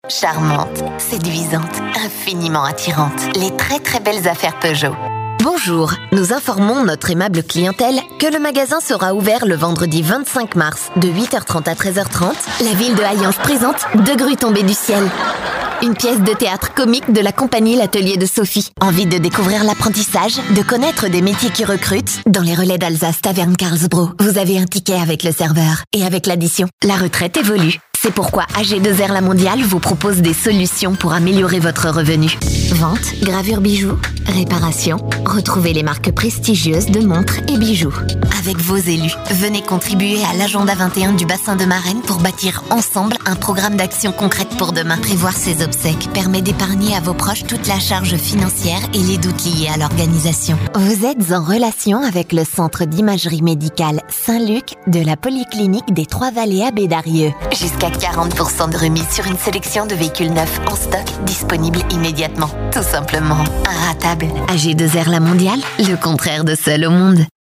Charmante, séduisante, infiniment attirante. Les très très belles affaires Peugeot. Bonjour, nous informons notre aimable clientèle que le magasin sera ouvert le vendredi 25 mars de 8h30 à 13h30. La ville de Hayange présente Deux grues tombées du ciel. Une pièce de théâtre comique de la compagnie L'Atelier de Sophie. Envie de découvrir l'apprentissage, de connaître des métiers qui recrutent? Dans les relais d'Alsace Taverne Karlsbro, vous avez un ticket avec le serveur. Et avec l'addition, la retraite évolue. C'est pourquoi AG2R La Mondiale vous propose des solutions pour améliorer votre revenu. Vente, gravure bijoux, réparation. Retrouvez les marques prestigieuses de montres et bijoux. Avec vos élus, venez contribuer à l'agenda 21 du bassin de Marennes pour bâtir ensemble un programme d'action concrète pour demain. Prévoir ses obsèques permet d'épargner à vos proches toute la charge financière et les doutes liés à l'organisation. Vous êtes en relation avec le centre d'imagerie médicale Saint-Luc de la Polyclinique des Trois-Vallées à Bédarieux. Jusqu'à 40% de remise sur une sélection de véhicules neufs en stock disponibles immédiatement. Tout simplement inratable. AG2R La Mondiale, le contraire de seul au monde.